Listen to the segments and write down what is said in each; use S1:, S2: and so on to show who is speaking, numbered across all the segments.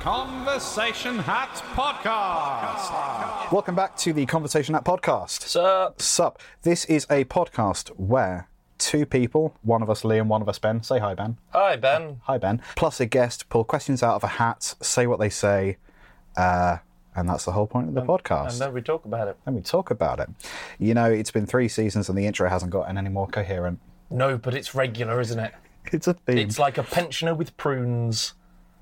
S1: Conversation Hat Podcast.
S2: Welcome back to the Conversation Hat Podcast. Sup. This is a podcast where two people, one of us Liam, one of us Ben, say hi Ben.
S3: Hi Ben.
S2: Hi Ben. Plus a guest, pull questions out of a hat, say what they say, and that's the whole point of the podcast.
S3: And then we talk about it.
S2: And we talk about it. You know, it's been 3 seasons and the intro hasn't gotten any more coherent.
S3: No, but it's regular, isn't it?
S2: It's a theme.
S3: It's like a pensioner with prunes.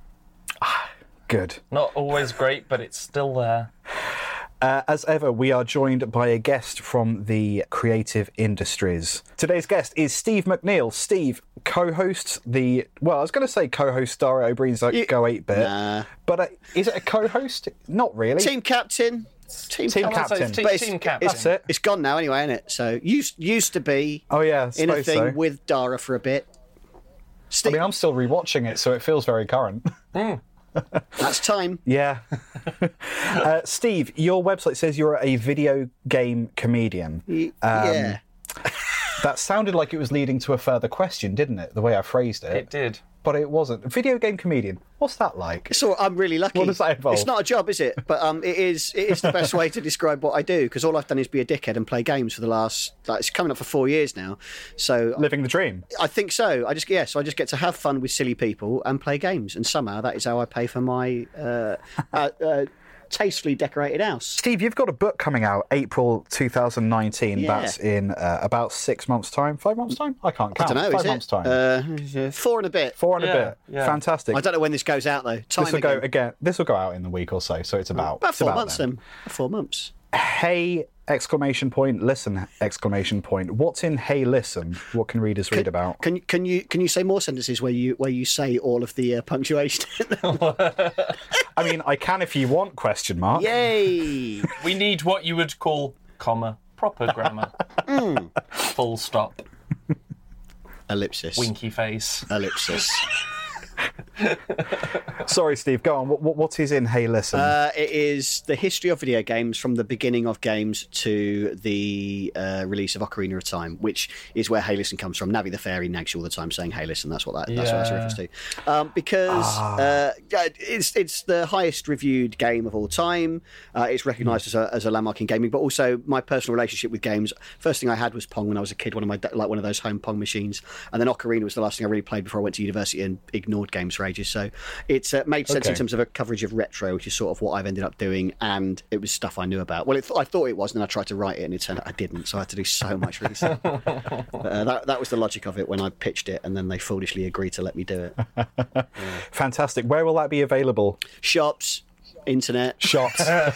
S2: Good.
S3: Not always great, but it's still there.
S2: As ever, we are joined by a guest from the creative industries. Today's guest is Steve McNeil. Steve co-hosts the... Well, I was going to say co-host Dara O'Brien's Go 8-Bit.
S4: Nah.
S2: But is it a co-host? Not really.
S4: Team captain.
S2: Team captain.
S3: Team captain.
S2: That's it.
S4: It's gone now anyway, isn't it? So used to be
S2: Oh, yeah,
S4: in a
S2: suppose
S4: thing
S2: so.
S4: with Dara for a bit.
S2: I mean, I'm still rewatching it, so it feels very current.
S4: That's time.
S2: Yeah. Steve, your website says you're a video game comedian.
S4: Yeah.
S2: That sounded like it was leading to a further question, didn't it? The way I phrased it.
S3: It did.
S2: But it wasn't. Video game comedian. What's that like?
S4: So I'm really lucky.
S2: What does that involve?
S4: It's not a job, is it? But it is the best way to describe what I do, because all I've done is be a dickhead and play games for the last, it's coming up for 4 years now. So
S2: Living the dream.
S4: I think so. I just get to have fun with silly people and play games, and somehow that is how I pay for my tastefully decorated house.
S2: Steve, you've got a book coming out April 2019.
S4: Yeah.
S2: That's in about 6 months' time. 5 months' time? I can't count.
S4: I don't know.
S2: 5
S4: is
S2: months'
S4: it?
S2: time.
S4: 4 and a bit.
S2: 4 and a
S3: Yeah,
S2: bit.
S3: yeah.
S2: Fantastic.
S4: I don't know when this goes out though. Time
S2: This will go again. This will go out in the week or so. So it's about
S4: About
S2: it's
S4: 4
S2: about
S4: months
S2: then.
S4: then. 4 months.
S2: Hey! Exclamation point! Listen! Exclamation point! What's in Hey Listen? What can readers read about?
S4: Can you say more sentences where you say all of the punctuation?
S2: I mean, I can if you want. Question mark.
S4: Yay!
S3: We need what you would call, comma, proper grammar. Full stop.
S4: Ellipsis.
S3: Winky face.
S4: Ellipsis.
S2: Sorry, Steve. Go on. What is in Hey Listen?
S4: It is the history of video games from the beginning of games to the release of Ocarina of Time, which is where Hey Listen comes from. Navi the Fairy nags you all the time saying Hey Listen. That's what that's a reference to. Because it's the highest reviewed game of all time. It's recognised as a landmark in gaming, but also my personal relationship with games. First thing I had was Pong when I was a kid, one of those home Pong machines, and then Ocarina was the last thing I really played before I went to university and ignored games for ages. So it's made sense in terms of a coverage of retro, which is sort of what I've ended up doing, and it was stuff I knew about. Well, I thought it was, and then I tried to write it, and it turned out I didn't, so I had to do so much research. But, that was the logic of it when I pitched it, and then they foolishly agreed to let me do it.
S2: Fantastic. Where will that be available?
S4: Shops, internet.
S2: Shops.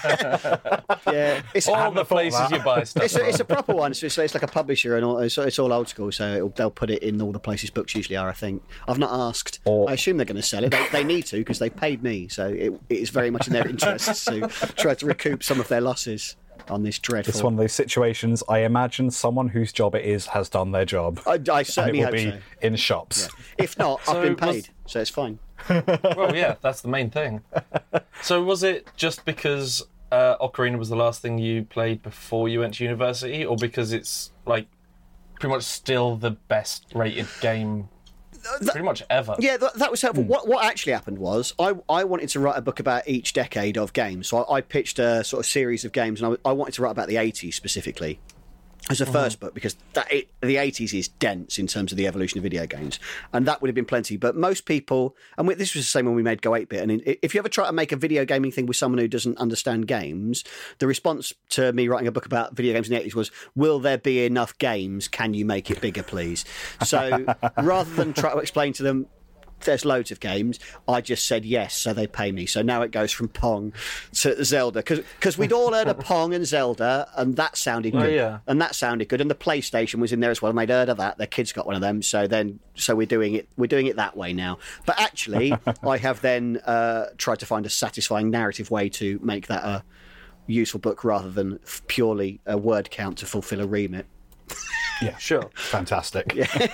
S4: Yeah, it's
S3: All the places you buy stuff.
S4: It's a proper one. So it's like a publisher, and all, it's all old school. So they'll put it in all the places books usually are. I think I've not asked. I assume they're going to sell it. They need to because they paid me. So it is very much in their interests to try to recoup some of their losses on this dreadful.
S2: It's one of those situations. I imagine someone whose job it is has done their job.
S4: I certainly
S2: and it will
S4: hope
S2: be
S4: so.
S2: in shops.
S4: Yeah. If not, I've been
S3: was-
S4: paid, so it's fine.
S3: Well, yeah, that's the main thing. So was it just because Ocarina was the last thing you played before you went to university, or because it's like pretty much still the best rated game pretty much ever?
S4: Yeah, that was helpful. What actually happened was I wanted to write a book about each decade of games. So I pitched a sort of series of games, and I wanted to write about the 80s specifically as a first book, because the 80s is dense in terms of the evolution of video games, and that would have been plenty. But most people, and this was the same when we made Go 8-Bit, and if you ever try to make a video gaming thing with someone who doesn't understand games, the response to me writing a book about video games in the 80s was, will there be enough games? Can you make it bigger, please? So rather than try to explain to them, there's loads of games, I just said yes, so they pay me. So now it goes from Pong to Zelda, because we'd all heard of Pong and Zelda, and that sounded good.
S3: yeah.
S4: And that sounded good, and the PlayStation was in there as well, and they'd heard of that. Their kids got one of them, so we're doing it that way now. But actually, I have then tried to find a satisfying narrative way to make that a useful book rather than purely a word count to fulfill a remit.
S2: Yeah,
S3: Sure.
S2: fantastic.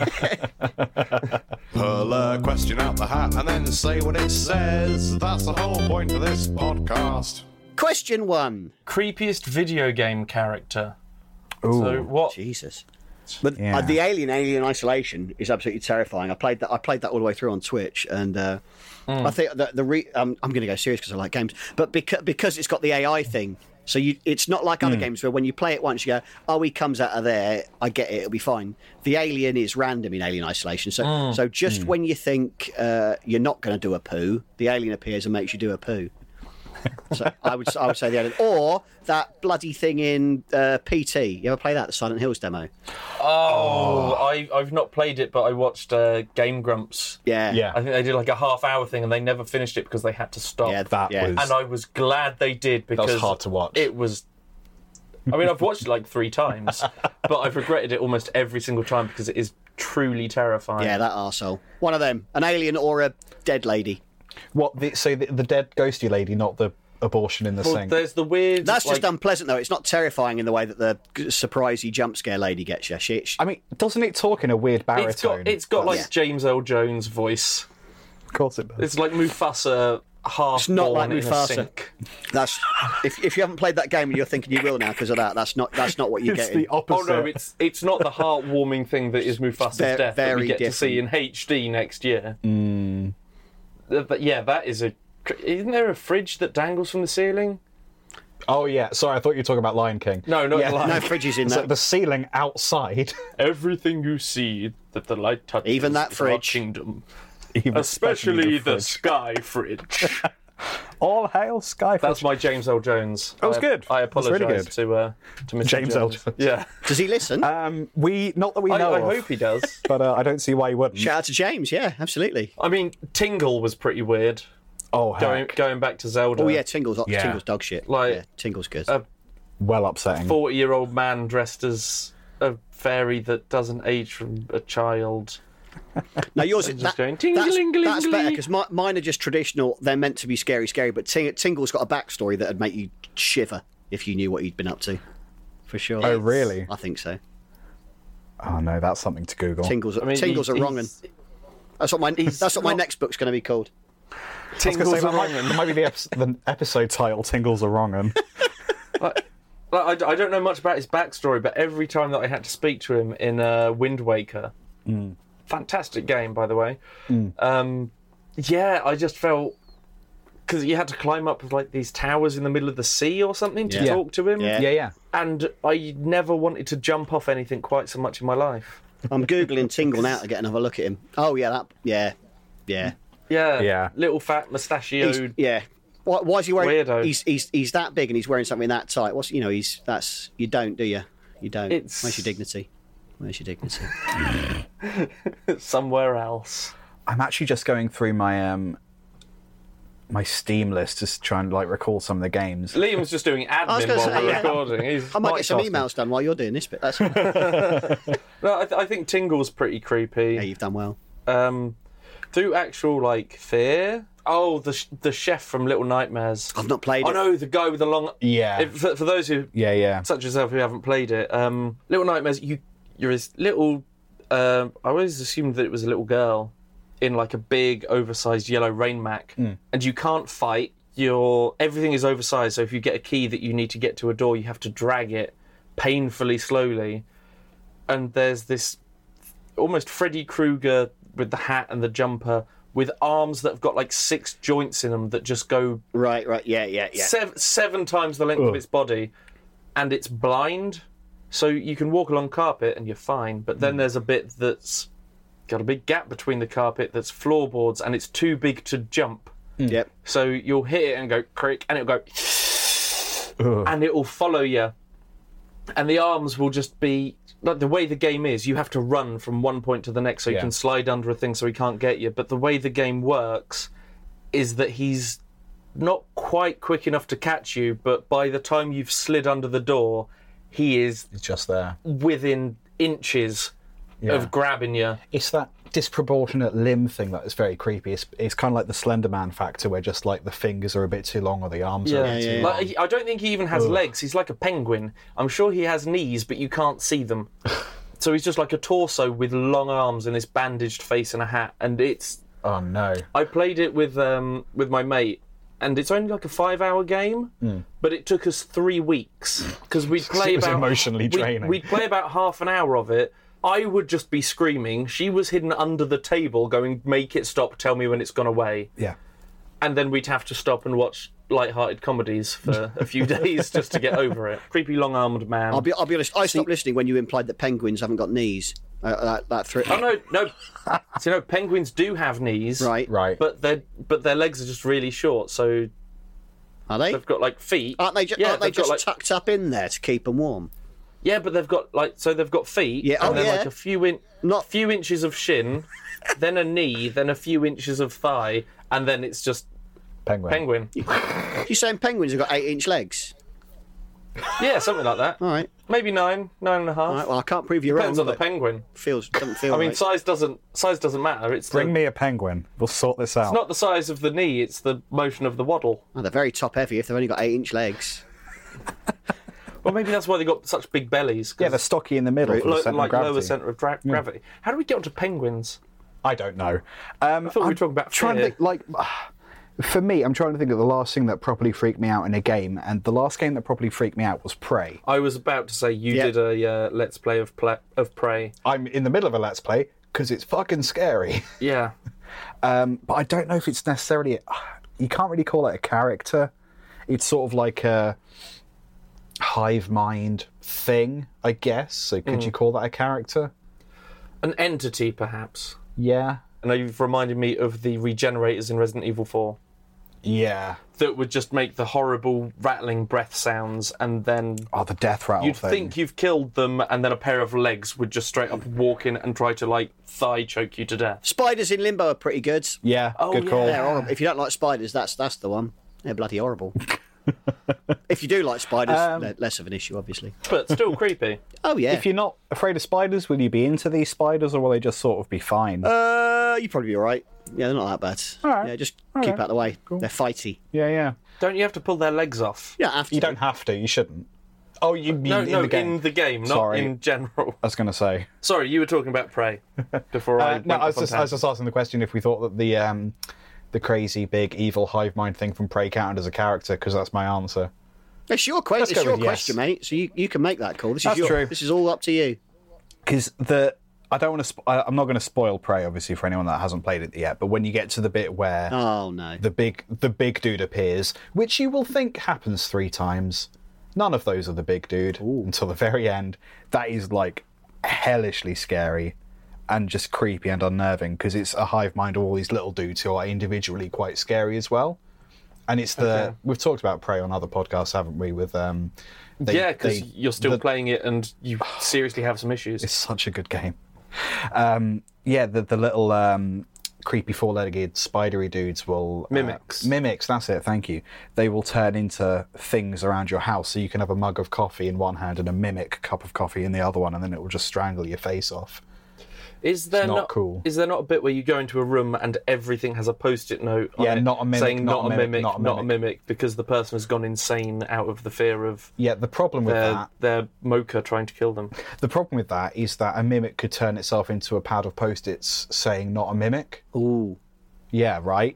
S1: Pull a question out the hat and then say what it says. That's the whole point of this podcast.
S4: Question 1.
S3: Creepiest video game character.
S2: Ooh.
S3: So what?
S4: Jesus. But
S2: Yeah.
S4: the Alien Isolation is absolutely terrifying. I played that all the way through on Twitch, and I think that I'm going to go serious because I like games, but because it's got the AI thing, so it's not like other games where when you play it once you go, oh, he comes out of there, I get it, it'll be fine. The alien is random in Alien Isolation, so just when you think you're not going to do a poo, the alien appears and makes you do a poo. So I would say the alien, or that bloody thing in PT. You ever play that, the Silent Hills demo?
S3: Oh, I've not played it, but I watched Game Grumps.
S4: Yeah.
S2: Yeah.
S3: I think they did like a half-hour thing, and they never finished it because they had to stop.
S4: Yeah,
S2: That was.
S3: And I was glad they did because
S2: was hard to watch.
S3: It was. I mean, I've watched it like 3 times, but I've regretted it almost every single time because it is truly terrifying.
S4: Yeah, that arsehole. One of them, an alien or a dead lady.
S2: What? The dead ghosty lady, not the abortion in the
S3: Well,
S2: sink.
S3: there's the weird.
S4: That's just
S3: like,
S4: unpleasant, though. It's not terrifying in the way that the surprisey jump scare lady gets you.
S2: I mean, doesn't it talk in a weird baritone?
S3: It's got like
S4: Yeah.
S3: James L. Jones voice.
S2: Of course it does.
S3: It's like Mufasa half
S4: It's not like
S3: born in a
S4: Mufasa.
S3: sink.
S4: That's if you haven't played that game and you're thinking you will now because of that. That's not what you're
S2: It's
S4: getting.
S2: the opposite.
S3: Oh no, it's not the heartwarming thing that is Mufasa's death that
S4: very
S3: we get
S4: different.
S3: to see in HD next year. But yeah, that is a. Isn't there a fridge that dangles from the ceiling?
S2: Oh yeah, sorry, I thought you were talking about Lion King.
S3: No, not
S2: Yeah.
S3: the light.
S4: No fridges in
S2: It's
S4: that.
S2: like the ceiling outside,
S3: Everything you see that the light touches,
S4: Even that
S3: is our
S4: fridge.
S3: kingdom,
S2: even
S3: especially the
S2: fridge.
S3: sky fridge.
S2: All hail Sky.
S3: That's my James L. Jones.
S2: That was good.
S3: I
S2: That's really
S3: apologise
S2: good.
S3: to Mr.
S2: James L. Jones.
S3: Yeah,
S4: Does he listen?
S2: We not that we know
S3: I
S2: of,
S3: hope he does.
S2: but I don't see why he wouldn't.
S4: Shout out to James. Yeah, absolutely.
S3: I mean, Tingle was pretty weird.
S2: Oh, heck.
S3: Going back to Zelda.
S4: Oh yeah, Tingle's
S2: Yeah.
S4: dog shit.
S3: Like-
S4: yeah, Tingle's good.
S2: Well upsetting.
S3: 40-year-old man dressed as a fairy that doesn't age from a child.
S4: Now yours
S3: just
S4: that,
S3: going,
S4: that's,
S3: ting-a-ling-a-ling-a-ling.
S4: that's better because mine are just traditional. They're meant to be scary, but Tingle's got a backstory that'd make you shiver if you knew what he'd been up to. For sure.
S2: Oh, really?
S4: I think so.
S2: Oh no, that's something to Google.
S4: Tingles are
S3: he's-
S4: wrong, and that's what my
S3: not-
S4: next book's going to be called.
S2: I was gonna
S3: Tingles
S2: say,
S3: are wrong.
S2: that might be the episode title. Tingles are wrong. And
S3: I don't know much about his backstory, but every time that I had to speak to him in Wind Waker, fantastic game, by the way. Yeah, I just felt because you had to climb up like these towers in the middle of the sea or something to
S4: Yeah.
S3: talk to him.
S4: Yeah.
S2: yeah,
S3: And I never wanted to jump off anything quite so much in my life.
S4: I'm googling Tingle now to get another look at him. Oh yeah, yeah.
S3: Yeah, little fat mustachioed.
S4: Yeah. Why is he wearing?
S3: Weirdo.
S4: He's that big and he's wearing something that tight. You don't, do you? You don't.
S3: It's-
S4: Where's your dignity? Where's your dignity?
S3: Somewhere else.
S2: I'm actually just going through my my Steam list to try and like recall some of the games.
S3: Liam's just doing
S4: was
S3: admin
S4: gonna
S3: while
S4: say,
S3: we're
S4: yeah.
S3: recording. He's
S4: I might get some
S2: Multitasking.
S4: emails done while you're doing this bit. That's
S3: No, I think Tingle's pretty creepy.
S4: yeah, you've done well.
S3: Through actual like fear. Oh, the chef from Little Nightmares.
S4: I've not played
S3: Oh
S4: it.
S3: no, the guy with the long.
S2: Yeah.
S3: For those who,
S2: Yeah.
S3: such as yourself, who haven't played it, Little Nightmares. You're this little. I always assumed that it was a little girl in like a big, oversized yellow rain mac, and you can't fight. Everything is oversized. So if you get a key that you need to get to a door, you have to drag it painfully slowly. And there's this almost Freddy Krueger with the hat and the jumper, with arms that have got like 6 joints in them that just go
S4: Right. Yeah.
S3: seven times the length of its body, and it's blind, so you can walk along carpet and you're fine. But then there's a bit that's got a big gap between the carpet that's floorboards, and it's too big to jump.
S4: Yep.
S3: So you'll hit it and go crick, and it'll go, and it will follow you. And the arms will just be like the way the game is. You have to run from one point to the next, so you
S2: Yeah.
S3: can slide under a thing so he can't get you. But the way the game works is that he's not quite quick enough to catch you, but by the time you've slid under the door, he is
S2: It's just there.
S3: within inches of grabbing you.
S2: It's that disproportionate limb thing that is very creepy. It's kind of like the Slender Man factor, where just like the fingers are a bit too long or the arms are a bit too long.
S3: Like, I don't think he even has legs. He's like a penguin. I'm sure he has knees, but you can't see them. So he's just like a torso with long arms and this bandaged face and a hat. And it's.
S2: Oh no.
S3: I played it with my mate, and it's only like a 5-hour game, but it took us 3 weeks because we'd play
S2: It was
S3: about
S2: emotionally draining.
S3: We'd play about half an hour of it. I would just be screaming. She was hidden under the table, going, "Make it stop! Tell me when it's gone away."
S2: Yeah.
S3: And then we'd have to stop and watch light-hearted comedies for a few days just to get over it. Creepy long-armed man.
S4: I'll be honest. I stopped listening when you implied that penguins haven't got knees.
S3: Oh no! So no, penguins do have knees,
S4: Right.
S3: But their legs are just really short, so
S4: Are they?
S3: they've got like feet.
S4: Aren't they,
S3: Yeah,
S4: aren't they
S3: they've got,
S4: just
S3: like-
S4: tucked up in there to keep them warm?
S3: Yeah, but they've got they've got feet,
S4: Yeah,
S3: and then
S4: yeah.
S3: like a few
S4: Not-
S3: few inches of shin, then a knee, then a few inches of thigh, and then it's just penguin.
S4: You're saying penguins have got 8-inch legs?
S3: Yeah, something like that.
S4: All right.
S3: Maybe 9.5.
S4: All right. Well, I can't prove you wrong.
S3: Depends on the
S4: but
S3: penguin.
S4: doesn't feel
S3: I mean,
S4: right.
S3: size doesn't matter. It's
S2: Bring me a penguin. We'll sort this out.
S3: It's not the size of the knee; it's the motion of the waddle.
S4: Oh, they're very top heavy if they've only got 8-inch legs.
S3: Well, maybe that's why they got such big bellies. 'Cause
S2: Yeah, they're stocky in the middle for the centre
S3: like
S2: of gravity.
S3: lower centre of gravity. How do we get onto penguins?
S2: I don't know.
S3: I thought we were talking about
S2: trying to
S3: fear.
S2: think, like, for me, I'm trying to think of the last thing that properly freaked me out in a game, and the last game that properly freaked me out was Prey.
S3: I was about to say you
S4: Yeah.
S3: did a Let's Play of Prey.
S2: I'm in the middle of a Let's Play because it's fucking scary.
S3: Yeah.
S2: But I don't know if it's necessarily. You can't really call it a character. It's sort of like a hive mind thing, I guess. So could you call that a character?
S3: An entity, perhaps.
S2: Yeah.
S3: And you've reminded me of the regenerators in Resident Evil 4
S2: Yeah.
S3: that would just make the horrible rattling breath sounds, and then
S2: Oh, the death rattle
S3: you'd
S2: thing.
S3: think you've killed them, and then a pair of legs would just straight up walk in and try to, like, thigh choke you to death.
S4: Spiders in Limbo are pretty good.
S2: Yeah,
S3: Oh,
S2: good call.
S3: yeah.
S4: They're horrible. If you don't like spiders, that's the one. They're bloody horrible. If you do like spiders, they're less of an issue, obviously.
S3: But still creepy.
S4: Oh yeah.
S2: If you're not afraid of spiders, will you be into these spiders, or will they just sort of be fine?
S4: you'd probably be all right. Yeah, they're not that bad.
S2: right.
S4: Yeah, just
S2: All
S4: keep
S2: right.
S4: out of the way. They're fighty.
S2: Yeah.
S3: Don't you have to pull their legs off?
S4: Yeah, after
S2: You don't have to. You shouldn't. Oh, you mean
S3: No,
S2: in the game?
S3: in the game, not
S2: Sorry.
S3: in general.
S2: I was going to say.
S3: Sorry, you were talking about Prey before I
S2: No,
S3: went
S2: I was
S3: off on
S2: just
S3: tangent.
S2: asking the question if we thought that the crazy big evil hive mind thing from Prey counted as a character, because that's my answer.
S4: It's your,
S2: Let's
S4: it's
S2: go
S4: your
S2: with yes.
S4: question, mate. So you can make that call.
S2: That's true.
S4: This is all up to you.
S2: Because I don't want to. I'm not going to spoil Prey, obviously, for anyone that hasn't played it yet. But when you get to the bit where
S4: Oh no.
S2: the big dude appears, which you will think happens 3 times, none of those are the big dude until the very end. That is like hellishly scary and just creepy and unnerving, because it's a hive mind of all these little dudes who are individually quite scary as well. And it's we've talked about Prey on other podcasts, haven't we? With
S3: Yeah, because you're still playing it and you seriously have some issues.
S2: It's such a good game. The little creepy 4-legged spidery dudes will
S3: Mimics.
S2: Mimics, that's it. Thank you. They will turn into things around your house, so you can have a mug of coffee in one hand and a mimic cup of coffee in the other one, and then it will just strangle your face off.
S3: Is there
S2: not cool.
S3: Is there not a bit where you go into a room and everything has a post-it note on
S2: Yeah,
S3: it
S2: not a mimic,
S3: saying
S2: not a mimic,
S3: not a mimic, because the person has gone insane out of the fear of
S2: Yeah, the problem with
S3: their mocha trying to kill them?
S2: the problem with that is that a mimic could turn itself into a pad of post-its saying "not a mimic."
S4: Ooh.
S2: Yeah, right.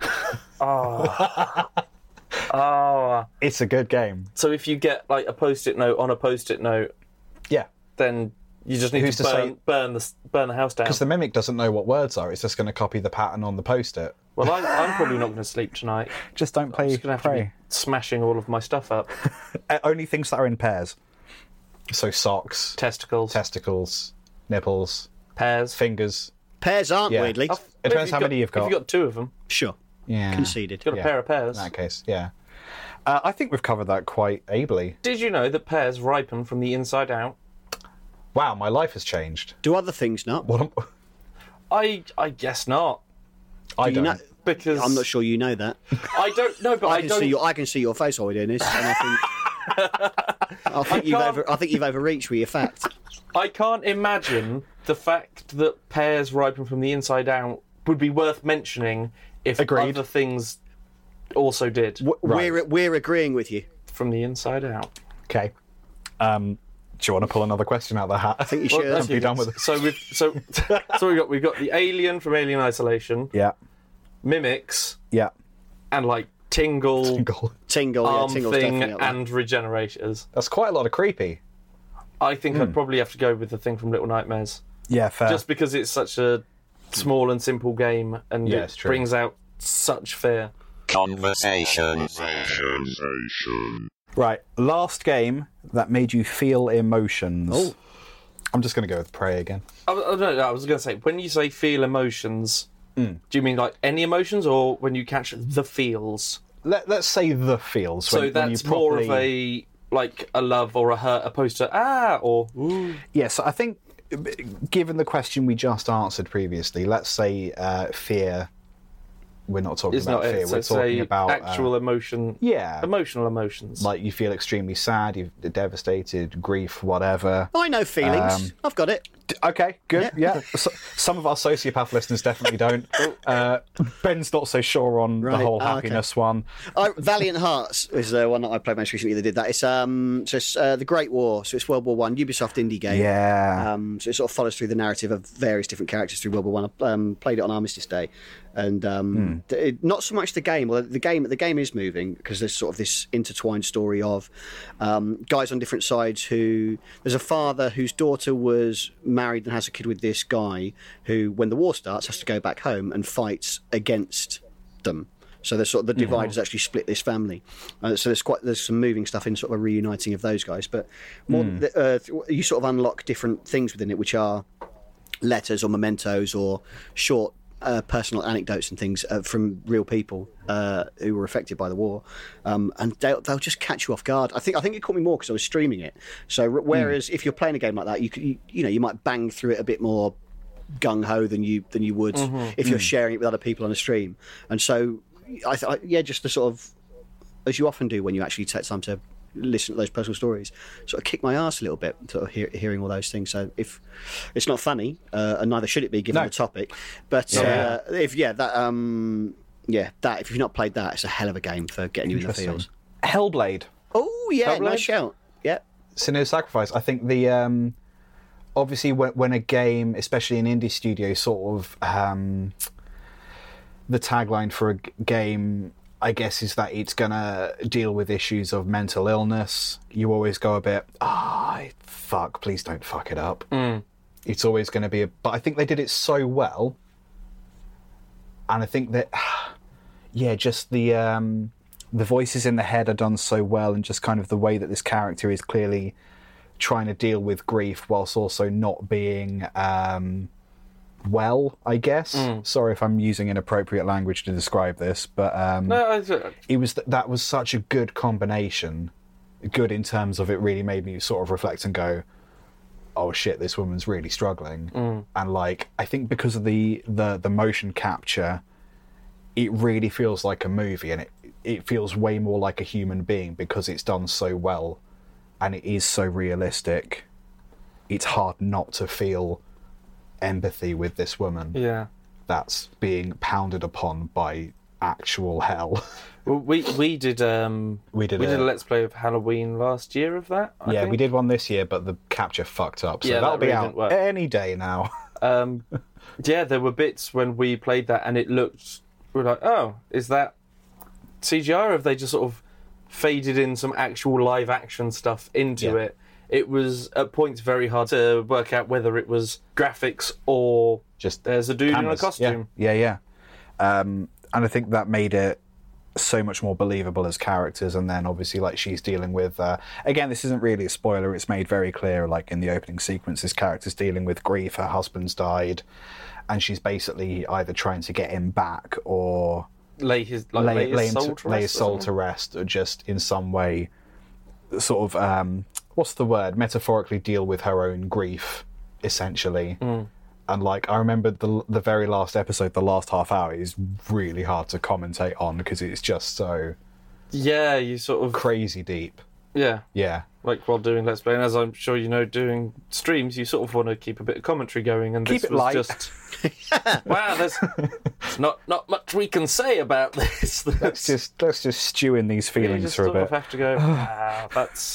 S3: Oh,
S2: It's a good game.
S3: so if you get like a post-it note on a post-it note,
S2: Yeah.
S3: then you just need
S2: Who's
S3: to
S2: to say-
S3: burn the house down.
S2: Because the mimic doesn't know what words are. It's just going to copy the pattern on the post-it.
S3: Well, I'm probably not going to sleep tonight.
S2: Just don't
S3: I'm
S2: play
S3: just going to have to
S2: Prey.
S3: be smashing all of my stuff up.
S2: Only things that are in pairs. So socks,
S3: Testicles,
S2: testicles, nipples,
S3: pears.
S2: fingers.
S4: Pairs aren't,
S2: Yeah.
S4: weirdly.
S3: If
S2: It depends
S3: you've
S2: how many you've got.
S3: If you've got 2 of them,
S4: Sure.
S2: Yeah.
S4: Conceded.
S3: got a
S2: Yeah.
S3: pair of pears.
S2: In that case, yeah. I think we've covered that quite ably.
S3: Did you know that pears ripen from the inside out?
S2: Wow, my life has changed.
S4: Do other things not?
S2: What am,
S3: I guess not,
S2: I
S4: Do
S2: don't.
S4: you know?
S3: because
S4: I'm not sure you know that.
S3: I don't know, but I
S4: can
S3: don't.
S4: see I can see your face while we're doing this, and I think you've overreached with your fact.
S3: I can't imagine the fact that pears ripen from the inside out would be worth mentioning if
S2: Agreed.
S3: other things also did
S4: We're agreeing with you.
S3: from the inside out.
S2: Okay. Do you want to pull another question out of the hat? I
S4: think you should.
S2: And be done with it.
S3: So we've got the alien from Alien Isolation,
S2: Yeah.
S3: mimics,
S2: Yeah.
S3: and like tingle,
S4: Tingle,
S3: arm
S4: Tingle's
S3: thing,
S4: definitely up there.
S3: and regenerators.
S2: That's quite a lot of creepy.
S3: I think I'd probably have to go with the thing from Little Nightmares.
S2: Yeah, fair.
S3: Just because it's such a small and simple game, and
S2: Yeah,
S3: it
S2: it's true.
S3: brings out such fear.
S5: Conversation.
S2: Right, last game that made you feel emotions.
S4: Oh.
S2: I'm just going to go with Prey again.
S3: I was going to say, when you say feel emotions, do you mean like any emotions, or when you catch the feels?
S2: Let's say the feels.
S3: So
S2: when
S3: that's
S2: you
S3: more of
S2: properly-
S3: a love or a hurt, opposed to or ooh.
S2: Yes, I think, given the question we just answered previously, let's say fear. We're not talking
S3: It's
S2: about
S3: not
S2: fear.
S3: it. So
S2: We're talking
S3: say
S2: about
S3: actual emotion.
S2: yeah,
S3: Emotional emotions.
S2: like you feel extremely sad, you're devastated, grief, whatever.
S4: I know feelings. I've got it.
S2: Okay, good. Yeah, So, some of our sociopath listeners definitely don't. Ben's not so sure on the
S4: Right,
S2: whole
S4: okay.
S2: happiness one.
S4: Valiant Hearts is the one that I played most recently that did that. It's the Great War, so it's World War One, Ubisoft indie game.
S2: Yeah.
S4: So it sort of follows through the narrative of various different characters through World War One. I played it on Armistice Day, and not so much the game. Well, the game is moving because there's sort of this intertwined story of guys on different sides. There's a father whose daughter was married and has a kid with this guy who, when the war starts, has to go back home and fights against them. So there's sort of the divide has actually split this family. So there's some moving stuff in sort of a reuniting of those guys. But you sort of unlock different things within it, which are letters or mementos or short personal anecdotes and things from real people who were affected by the war, and they'll just catch you off guard. I think it caught me more because I was streaming it. So whereas if you're playing a game like that, you might bang through it a bit more gung ho than you would if you're sharing it with other people on a stream. And so just the sort of, as you often do when you actually take time to listen to those personal stories, sort of kick my ass a little bit, sort of hearing all those things. So if it's not funny, and neither should it be given the topic, but if you've not played that, it's a hell of a game for getting you in the feels.
S2: Hellblade.
S4: Oh yeah,
S3: Hellblade?
S4: nice shout. Yeah,
S2: Senua's Sacrifice. I think the obviously when a game, especially an indie studio, sort of the tagline for a game, I guess, is that it's gonna deal with issues of mental illness. You always go a bit, fuck, please don't fuck it up. It's always going to be but I think they did it so well, and I think that just the voices in the head are done so well, and just kind of the way that this character is clearly trying to deal with grief whilst also not being well, I guess. Sorry if I'm using inappropriate language to describe this, but it was that was such a good combination. Good in terms of it really made me sort of reflect and go, oh shit, this woman's really struggling. And like, I think because of the motion capture, it really feels like a movie, and it feels way more like a human being because it's done so well and it is so realistic. It's hard not to feel empathy with this woman that's being pounded upon by actual hell.
S3: Well, we did a Let's Play of Halloween last year of that. I think.
S2: We did one this year, but the capture fucked up, so that'll
S3: that
S2: be
S3: really
S2: out
S3: didn't work.
S2: any day now.
S3: There were bits when we played that and we're like, oh, is that CGI, or have they just sort of faded in some actual live action stuff into it? It was at points very hard to work out whether it was graphics or
S2: Just
S3: there's a dude
S2: cameras.
S3: in a costume.
S2: Yeah. And I think that made it so much more believable as characters. And then obviously, like, she's dealing with again, this isn't really a spoiler, it's made very clear, like in the opening sequence, this character's dealing with grief. Her husband's died, and she's basically either trying to get him back or
S3: Lay his
S2: soul to rest, or just in some way sort of what's the word, metaphorically deal with her own grief, essentially. And like, I remember the very last episode, the last half hour is really hard to commentate on because it's just so
S3: you sort of
S2: crazy deep.
S3: Yeah. Like while doing Let's Play, and as I'm sure you know, doing streams, you sort of want to keep a bit of commentary going, and
S2: Keep
S3: this
S2: it
S3: was
S2: light.
S3: just wow. There's not much we can say about this.
S2: Let's just stew in these
S3: you
S2: feelings
S3: just
S2: for a
S3: sort of
S2: bit.
S3: have to go. Wow,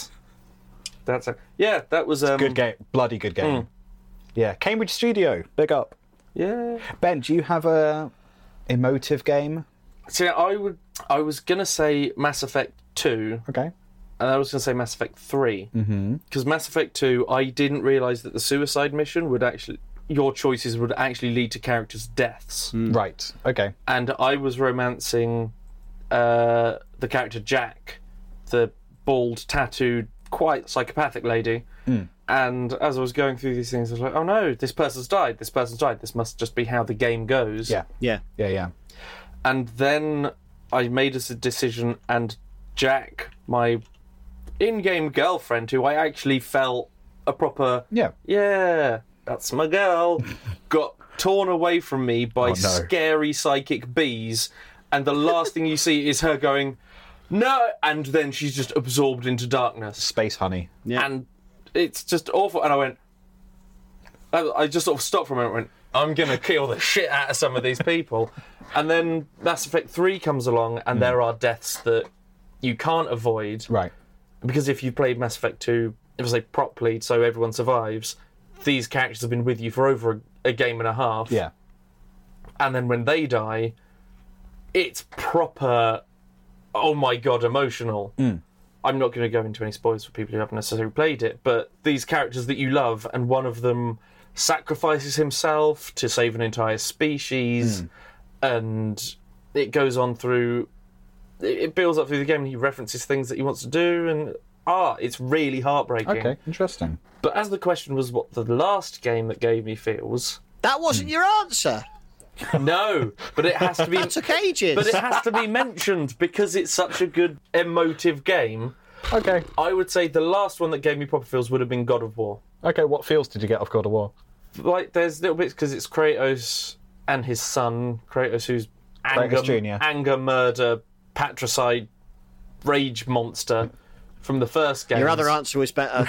S3: that was
S2: Good game, bloody good game. Yeah, Cambridge Studio, big up.
S3: Yeah.
S2: Ben, do you have a emotive game?
S3: So I was gonna say Mass Effect 2,
S2: Okay.
S3: and I was gonna say Mass Effect 3. Because Mass Effect 2, I didn't realise that the suicide mission your choices would actually lead to characters' deaths.
S2: Right. Okay.
S3: And I was romancing the character Jack, the bald, tattooed, quite psychopathic lady. And as I was going through these things, I was like, oh no, this person's died, this must just be how the game goes.
S2: Yeah.
S3: And then I made a decision, and Jack, my in-game girlfriend, who I actually felt a proper, yeah, that's my girl, got torn away from me by scary psychic bees, and the last thing you see is her going, no, and then she's just absorbed into darkness.
S2: Space honey.
S4: Yeah.
S3: And it's just awful. And I went, I just sort of stopped for a moment and went, I'm going to kill the shit out of some of these people. And then Mass Effect 3 comes along, and there are deaths that you can't avoid.
S2: Right.
S3: Because if you played Mass Effect 2, if I say properly, so everyone survives, these characters have been with you for over a game and a half.
S2: Yeah.
S3: And then when they die, it's proper, oh my god, emotional. I'm not going to go into any spoilers for people who haven't necessarily played it, but these characters that you love, and one of them sacrifices himself to save an entire species, and it goes on through, it builds up through the game, and he references things that he wants to do, and it's really heartbreaking.
S2: Okay, interesting.
S3: But as the question was what the last game that gave me feels,
S4: That wasn't your answer.
S3: no, but it has to be.
S4: That took ages.
S3: But it has to be mentioned because it's such a good emotive game.
S2: Okay.
S3: I would say the last one that gave me proper feels would have been God of War.
S2: Okay, what feels did you get off God of War?
S3: Like, there's little bits because it's Kratos and his son, Kratos, who's
S2: Kratos Jr.
S3: anger, murder, patricide, rage monster from the first game.
S4: Your other answer was better.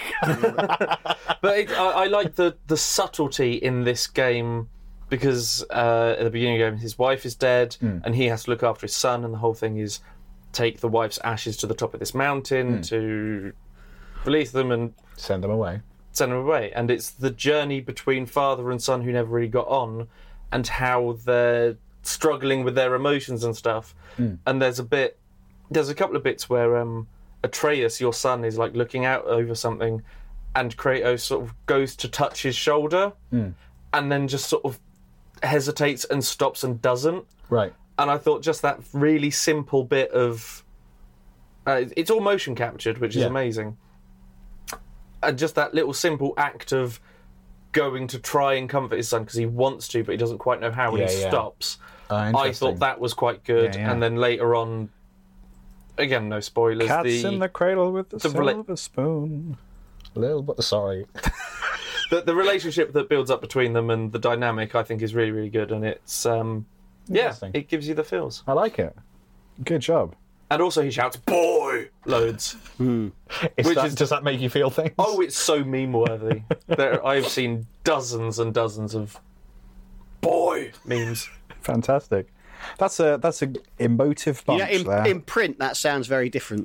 S3: But I like the subtlety in this game. Because at the beginning of the game, his wife is dead, and he has to look after his son, and the whole thing is take the wife's ashes to the top of this mountain to release them and
S2: Send them away.
S3: send them away. And it's the journey between father and son who never really got on, and how they're struggling with their emotions and stuff. And there's a couple of bits where Atreus, your son, is like looking out over something, and Kratos sort of goes to touch his shoulder, and then just sort of hesitates and stops and doesn't.
S2: Right.
S3: And I thought just that really simple bit of it's all motion captured, which is amazing, and just that little simple act of going to try and comfort his son because he wants to but he doesn't quite know how, and he stops. I thought that was quite good. And then later on, again, no spoilers,
S2: Cats in the cradle with the
S3: rela-
S2: silver spoon. Little but sorry.
S3: the relationship that builds up between them and the dynamic, I think, is really, really good, and it's it gives you the feels.
S2: I like it. Good job.
S3: And also he shouts "boy" loads.
S2: Does that make you feel things?
S3: Oh, it's so meme worthy. I've seen dozens and dozens of "boy" memes.
S2: Fantastic. That's a emotive bunch there.
S4: In print, that sounds very different.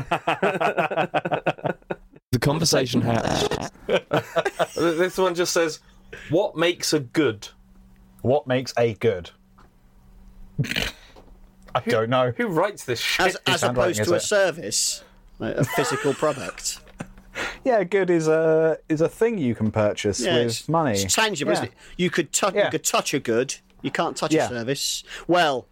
S3: The conversation hat. This one just says, "What makes a good?"
S2: What makes a good? I don't know.
S3: Who writes this shit?
S4: As
S2: handwriting,
S4: opposed
S2: is
S4: to a
S2: it?
S4: service, like a physical product.
S2: Yeah, good is a thing you can purchase with money.
S4: It's tangible, isn't it? You could touch a good. You can't touch a service. Well,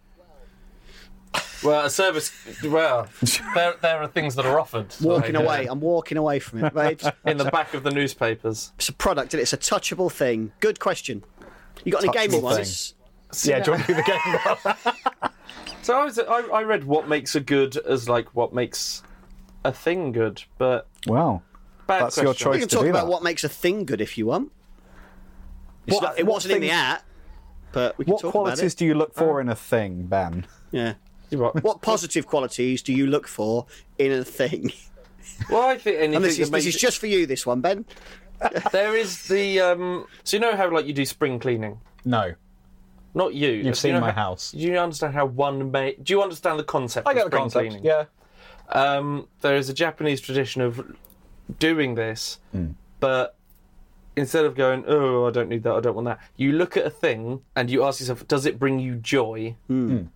S3: a service. Well, there are things that are offered.
S4: walking away. I'm walking away from it. Right?
S3: In the back of the newspapers.
S4: It's a product, and it's a touchable thing. Good question. You got any gaming
S2: Touchable
S4: ones?
S2: Yeah, do you want to do the game?
S3: So I read what makes a good as like what makes a thing good, but
S2: Wow.
S3: bad
S2: That's
S3: question.
S2: your choice.
S4: We can
S2: to
S4: talk
S2: do
S4: about
S2: that.
S4: what makes a thing good if you want.
S2: What-
S4: It
S2: what
S4: wasn't in the
S2: things-
S4: ad, but we can
S2: What
S4: talk about
S2: qualities
S4: it.
S2: do you look for in a thing, Ben?
S4: Yeah.
S3: What?
S4: What positive qualities do you look for in a thing?
S3: Well, I think anything
S4: And this
S3: that
S4: is
S3: makes
S4: this is just for you. This one, Ben.
S3: there is the so you know how like you do spring cleaning.
S2: No.
S3: Not you.
S2: You've seen
S3: know
S2: my
S3: how-
S2: house.
S3: Do you understand how one may? Do you understand the concept?
S2: I
S3: of
S2: get the
S3: spring
S2: concept.
S3: cleaning?
S2: Yeah.
S3: There is a Japanese tradition of doing this, but instead of going, "Oh, I don't need that. I don't want that," you look at a thing and you ask yourself, "Does it bring you joy?"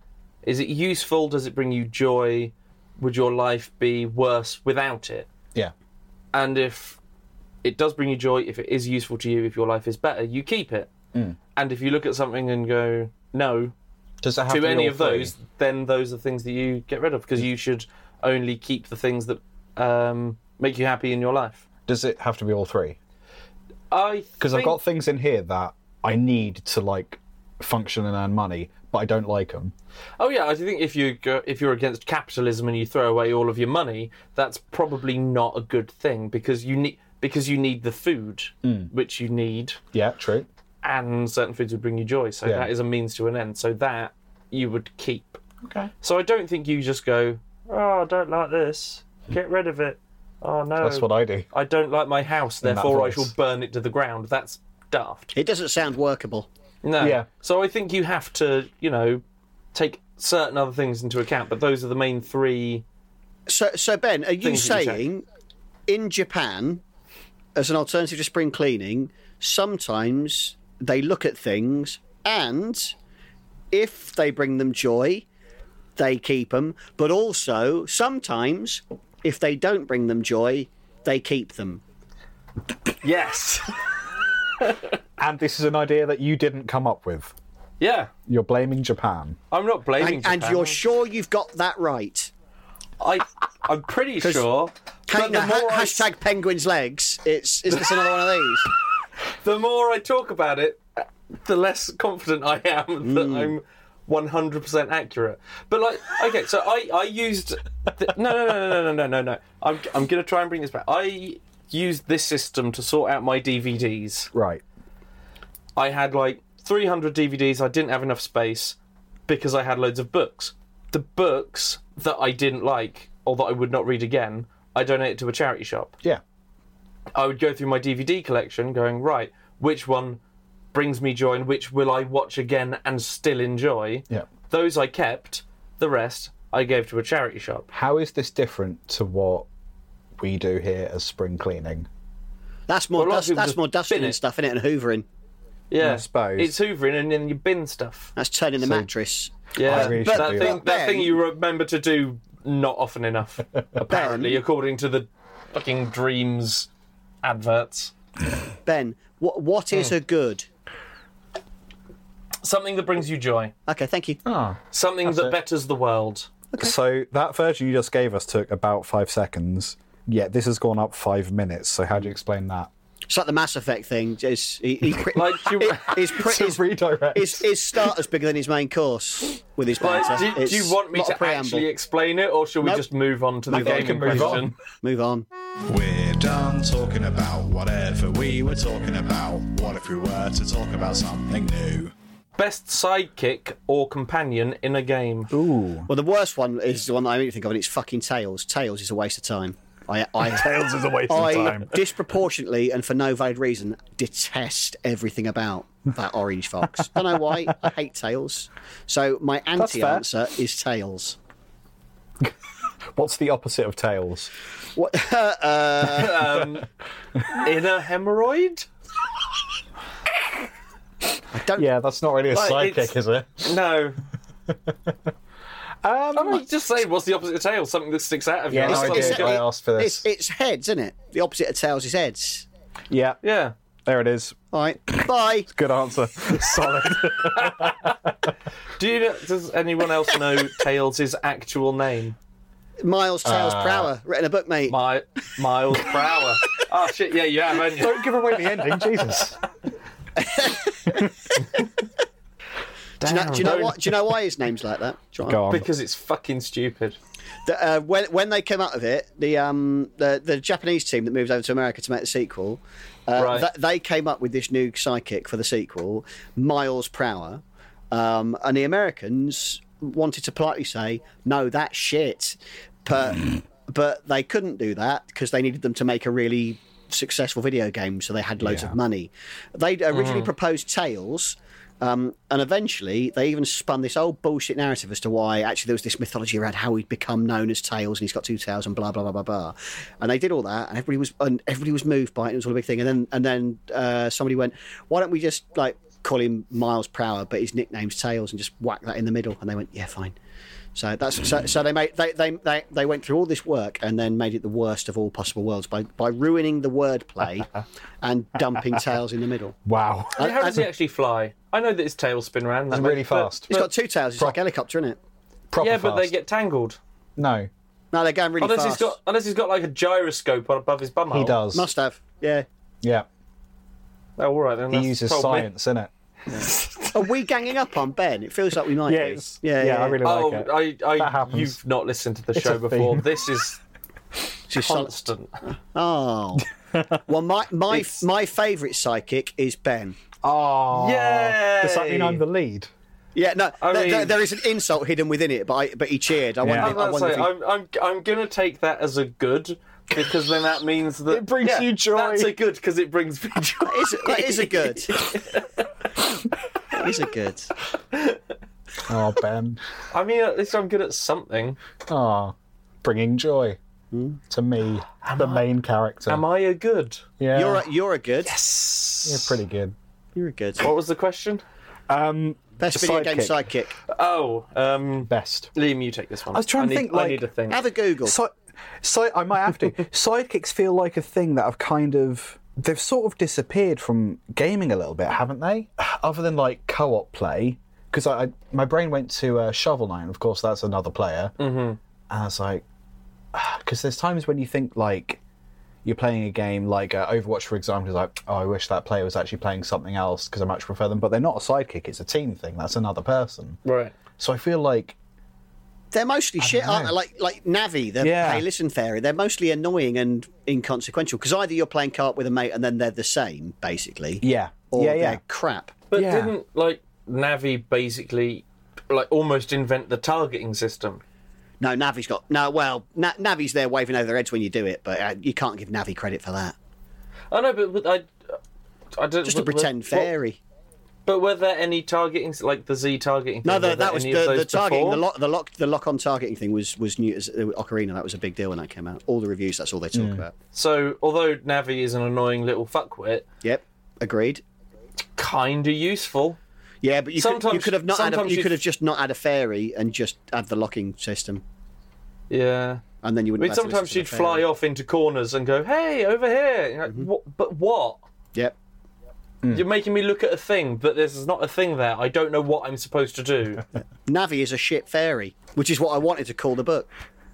S3: Is it useful? Does it bring you joy? Would your life be worse without it?
S2: Yeah.
S3: And if it does bring you joy, if it is useful to you, if your life is better, you keep it. And if you look at something and go, no,
S2: Does it have
S3: to
S2: be
S3: any
S2: all
S3: of
S2: three?
S3: those, then those are things that you get rid of, because you should only keep the things that make you happy in your life.
S2: Does it have to be all three?
S3: Because
S2: I've got things in here that I need to like function and earn money, but I don't like them.
S3: Oh yeah, I think if you're against capitalism and you throw away all of your money, that's probably not a good thing, because you need the food, which you need,
S2: Yeah, true.
S3: and certain foods would bring you joy. So
S2: Yeah.
S3: that is a means to an end. So that you would keep.
S2: Okay.
S3: So I don't think you just go, oh, I don't like this, get rid of it. Oh no,
S2: That's what I do.
S3: I don't like my house,
S2: In that
S3: therefore I
S2: voice.
S3: shall burn it to the ground. That's daft.
S4: It doesn't sound workable.
S3: No.
S2: Yeah.
S3: So I think you have to, take certain other things into account, but those are the main three.
S4: So Ben, are you
S3: Things that you
S4: saying in Japan, as an alternative to spring cleaning, sometimes they look at things and if they bring them joy, they keep them, but also sometimes if they don't bring them joy, they keep them?
S3: Yes.
S2: And this is an idea that you didn't come up with.
S3: Yeah.
S2: You're blaming Japan.
S3: I'm not blaming
S4: And
S3: Japan.
S4: you're sure you've got that right?
S3: I'm pretty sure.
S4: Hey,
S3: But the more,
S4: hashtag penguin's legs. Is this another one of these?
S3: the more I talk about it, the less confident I am that I'm 100% accurate. But okay, so I used no. I'm going to try and bring this back. I used this system to sort out my DVDs.
S2: Right.
S3: I had 300 DVDs. I didn't have enough space because I had loads of books. The books that I didn't like or that I would not read again, I donated to a charity shop.
S2: Yeah.
S3: I would go through my DVD collection going, right, which one brings me joy and which will I watch again and still enjoy?
S2: Yeah.
S3: Those I kept. The rest I gave to a charity shop.
S2: How is this different to what we do here as spring cleaning?
S4: That's more
S3: Well, a lot of people
S4: that's
S3: just
S4: more dusting
S3: bin
S4: and
S3: it.
S4: stuff, innit, and hoovering.
S3: Yeah,
S2: I suppose.
S3: it's hoovering and then you bin stuff.
S4: That's turning the
S2: So-
S4: mattress.
S3: Yeah,
S2: I really should do
S3: that
S4: that.
S3: thing you remember to do not often enough, apparently,
S4: Ben.
S3: according to the fucking Dreams adverts.
S4: Ben, what is a good?
S3: Something that brings you joy.
S4: Okay, thank you.
S3: Something that betters the world.
S2: So that version you just gave us took about 5 seconds. Yeah, this has gone up 5 minutes. So how do you explain that?
S4: It's like the Mass Effect thing. He's
S2: Redirect.
S4: his starter's bigger than his main course with his banter.
S3: Do you want me
S4: Not a
S3: to
S4: preamble.
S3: actually explain it, or shall we
S4: Nope.
S3: just move on to the
S4: Move on.
S3: game
S2: You can
S3: in
S2: move on.
S3: question?
S4: Move on.
S1: We're done talking about whatever we were talking about. What if we were to talk about something new?
S3: Best sidekick or companion in a game.
S2: Ooh.
S4: Well, the worst one is the one that I immediately think of, and it's fucking Tails. Tails is a waste of time.
S2: Tails is a waste of
S4: I
S2: time.
S4: disproportionately and for no valid reason detest everything about that orange fox. Don't know why. I hate Tails. So my anti-answer is Tails.
S2: What's the opposite of Tails?
S4: What?
S3: Inner hemorrhoid?
S4: I don't.
S2: Yeah, that's not really a
S3: Like,
S2: sidekick, is it?
S3: No. I mean, just say what's the opposite of tails? Something that sticks out of you.
S2: Yeah, no,
S3: That's
S2: I
S3: fucking
S2: did.
S3: good.
S2: I asked for this.
S4: It's heads, isn't it? The opposite of tails is heads.
S2: Yeah,
S3: Yeah.
S2: there it is.
S4: All right. Bye.
S2: Good answer. Solid.
S3: Does anyone else know Tails' actual name?
S4: Miles Tails Prower. Written a book, mate.
S3: Miles per hour. Oh shit! Yeah, you have, haven't you?
S2: Don't give away the ending, Jesus.
S4: Do you know why his name's like that? Do you know
S2: Go on.
S3: Because it's fucking stupid.
S4: When they came out of it, the Japanese team that moved over to America to make the sequel,
S3: Right.
S4: they came up with this new sidekick for the sequel, Miles Prower, and the Americans wanted to politely say, "No, that's shit," but they couldn't do that because they needed them to make a really successful video game, so they had loads of money. They originally proposed Tails. And eventually, they even spun this old bullshit narrative as to why actually there was this mythology around how he'd become known as Tails, and he's got two tails, and blah blah blah blah blah. And they did all that, and everybody was moved by it. And it was all a big thing. And then somebody went, "Why don't we just call him Miles per hour, but his nickname's Tails, and just whack that in the middle. And they went, yeah, fine. So that's so they went through all this work and then made it the worst of all possible worlds by ruining the wordplay and dumping Tails in the middle.
S2: Wow.
S3: I mean, how does he actually fly? I know that his tail spin around.
S2: It's really fast.
S4: It's got two tails. It's like a helicopter, isn't it?
S2: Proper
S3: Yeah, but
S2: fast.
S3: they get tangled.
S2: No,
S4: No, they're going really fast.
S3: Unless he's got like a gyroscope on above his bumhole.
S2: he does.
S4: Must have. Yeah.
S2: Yeah.
S3: Oh, all right then.
S2: He
S3: that's
S2: uses
S3: told me.
S2: science, innit?
S4: Are we ganging up on Ben? It feels like we might be.
S2: Yeah, I really like it.
S3: Oh,
S2: That happens.
S3: you've not listened to the
S2: It's
S3: show
S2: a
S3: before.
S2: theme.
S3: This is
S4: Just
S3: constant.
S4: Oh. Well, my favourite sidekick is Ben.
S2: Oh,
S3: Yay!
S2: does that mean I'm the lead?
S4: Yeah, no,
S3: I mean-
S4: there is an insult hidden within it, but he cheered. I
S2: Yeah.
S3: I was
S4: wonder
S3: about
S4: if
S3: to say, I'm going to take that as a good because then that means that
S2: It brings you joy.
S3: That's a good because it brings me joy.
S4: that is a good. That is a good.
S2: Oh, Ben.
S3: I mean, at least I'm good at something.
S2: Oh, bringing joy to me, the main character.
S3: Am I a good?
S2: Yeah,
S4: You're a good.
S2: you're pretty good.
S4: You're a good.
S3: What was the question?
S4: Best video game sidekick.
S3: Oh,
S2: Best.
S3: Liam, you take this one.
S2: I was trying to
S3: need-
S2: think,
S3: I
S2: like-
S3: need to think.
S4: Have a Google.
S2: So I might have to. Sidekicks feel like a thing that have they've sort of disappeared from gaming a little bit, haven't they? Other than like co-op play, because my brain went to Shovel Knight, and of course that's another player. Mm-hmm. And I was like, because there's times when you think like you're playing a game like Overwatch, for example, is like, oh, I wish that player was actually playing something else because I much prefer them. But they're not a sidekick; it's a team thing. That's another person.
S3: Right.
S2: So I feel like
S4: They're mostly shit, aren't they? Like Navi, the Hey Listen Fairy. They're mostly annoying and inconsequential because either you're playing co-op with a mate and then they're the same, basically.
S2: yeah,
S4: Or
S2: yeah.
S4: they're crap.
S3: But
S2: Yeah.
S3: didn't like Navi basically like almost invent the targeting system?
S4: No, Navi's got Navi's there waving over their heads when you do it, but you can't give Navi credit for that.
S3: I know, but I don't.
S4: Just a pretend fairy.
S3: But were there any targeting, like the Z targeting?
S4: No,
S3: thing, were
S4: that
S3: there
S4: was
S3: any of
S4: the
S3: those
S4: targeting.
S3: before?
S4: The lock-on targeting thing was new as Ocarina. That was a big deal when that came out. All the reviews, that's all they talk about.
S3: So, although Navi is an annoying little fuckwit,
S4: Yep, agreed.
S3: kind of useful.
S4: Yeah, but you
S3: Sometimes-
S4: could have not had
S3: sometimes
S4: you
S3: you-
S4: could have just not had a fairy and just had the locking system,
S3: Yeah.
S4: and then you
S3: I
S4: wouldn't.
S3: mean,
S4: have to
S3: sometimes
S4: listen
S3: she'd
S4: to the
S3: fly
S4: fairy.
S3: off into corners and go, "Hey, over here." You're like, what? But what?
S4: Yep.
S3: You're making me look at a thing, but there's not a thing there. I don't know what I'm supposed to do.
S4: Navi is a shit fairy, which is what I wanted to call the book.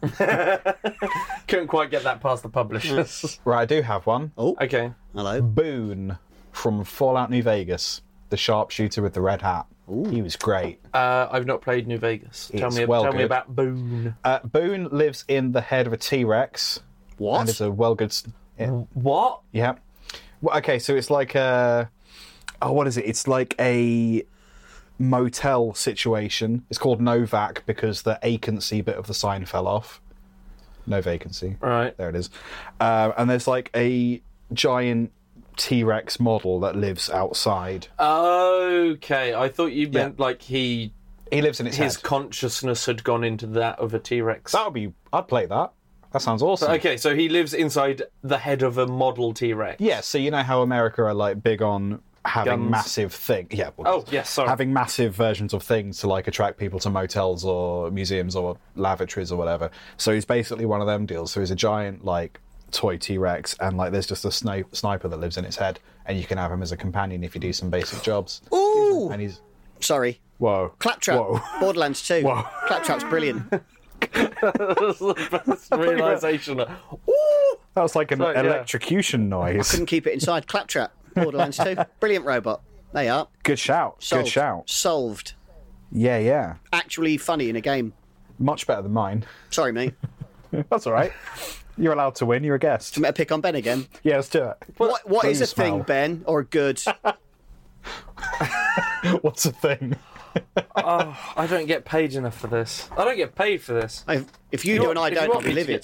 S3: Couldn't quite get that past the publishers.
S2: Right, I do have one.
S4: Oh,
S3: Okay.
S4: hello.
S2: Boone from Fallout New Vegas, the sharpshooter with the red hat. He was great.
S3: I've not played New Vegas. Tell
S2: It's
S3: me
S2: well
S3: tell me
S2: good.
S3: about Boone.
S2: Boone lives in the head of a T-Rex.
S4: What?
S2: And is a well good. Yeah.
S3: What?
S2: Yeah. Well, okay, so it's like a. Oh, what is it? It's like a motel situation. It's called Novac because the vacancy bit of the sign fell off. No vacancy.
S3: Right.
S2: There it is. And there's like a giant T-Rex model that lives outside.
S3: Okay, I thought you meant like
S2: He lives in its
S3: his
S2: head.
S3: consciousness had gone into that of a T-Rex.
S2: That would be. I'd play that. That sounds awesome.
S3: Okay, so he lives inside the head of a model T-Rex.
S2: Yeah, so you know how America are like big on having
S3: Guns.
S2: massive things. Yeah. Well,
S3: Oh, yes, sorry.
S2: having massive versions of things to like attract people to motels or museums or lavatories or whatever. So he's basically one of them deals. So he's a giant like toy T-Rex, and like there's just a sniper that lives in its head, and you can have him as a companion if you do some basic jobs.
S4: Ooh,
S2: And he's
S4: sorry.
S2: whoa.
S4: Claptrap.
S2: Whoa.
S4: Borderlands 2.
S2: Whoa.
S4: Claptrap's brilliant.
S3: That's the best realisation. Ooh!
S2: That was like an
S3: yeah.
S2: electrocution noise.
S4: Couldn't keep it inside. Claptrap. Borderlands 2. Brilliant robot. There you are.
S2: Good shout.
S4: Solved.
S2: Good shout.
S4: Solved.
S2: Yeah, yeah.
S4: Actually funny in a game.
S2: Much better than mine.
S4: Sorry, mate.
S2: That's all right. You're allowed to win. You're a guest.
S4: I'm going to pick on Ben again.
S2: Yeah, let's do it.
S4: What is a
S2: Please
S4: thing,
S2: smell.
S4: Ben, or a good?
S2: What's a thing?
S3: I don't get paid enough for this. I don't get paid for this.
S4: If you do and I
S3: if you
S4: don't,
S3: want
S4: I'll be
S3: me to
S4: livid.